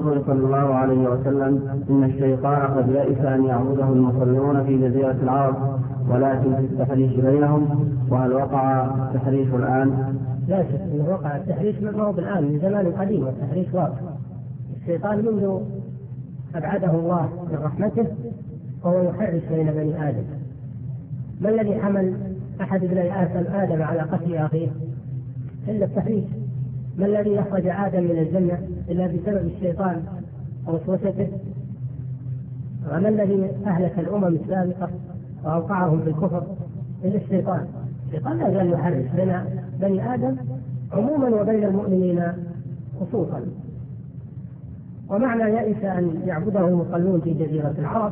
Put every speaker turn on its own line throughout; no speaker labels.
الرسول صلى الله عليه وسلم: إن الشيطان قد يئس أن يعبده المصلون في جزيرة العرب، ولكن في التحريش بينهم. وهل وقع التحريش الآن؟
لا شك أنه وقع التحريش، ما هو بالآن، من زمان قديم التحريش واقع. الشيطان منذ أبعده الله من رحمته وهو يحرش بين بني آدم. ما الذي حمل أحد ابني آدم على قتل أخيه إلا التحريش؟ ما الذي أخرج آدم من الجنة إلا بسبب الشيطان ووسوسته؟ وما الذي أهلك الأمم السابقة وأوقعهم في الكفر إلا الشيطان؟ الشيطان لا زال يحرش بين بني آدم عموما وبين المؤمنين خصوصا. ومعنى يئس أن يعبده المصلون في جزيرة العرب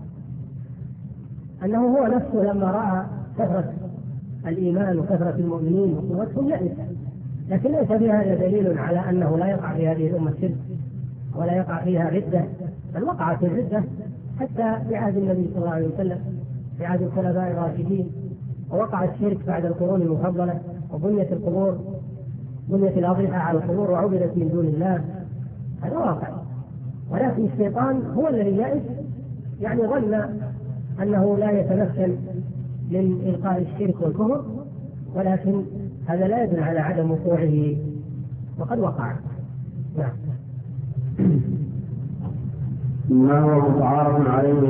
أنه هو نفسه لما رأى كثرة الإيمان وكثرة المؤمنين وقوتهم يئس، لكن ليس في هذا دليل على أنه لا يقع في هذه الأمة شرك ولا يقع فيها ردة، بل وقعت الردة حتى في عهد النبي صلى الله عليه وسلم، في عهد الخلفاء الراشدين، ووقع الشرك بعد القرون المفضلة، وبنيت القبور، بنيت الأضرحة على القبور وعبدت من دون الله. هذا واقع. ولكن الشيطان هو الذي يئس، يعني ظن أنه لا يتمكن من إلقاء الشرك والكفر، ولكن هذا لا يدل على عدم وقوعه، وقد وقع.
ما هو متعارف عليه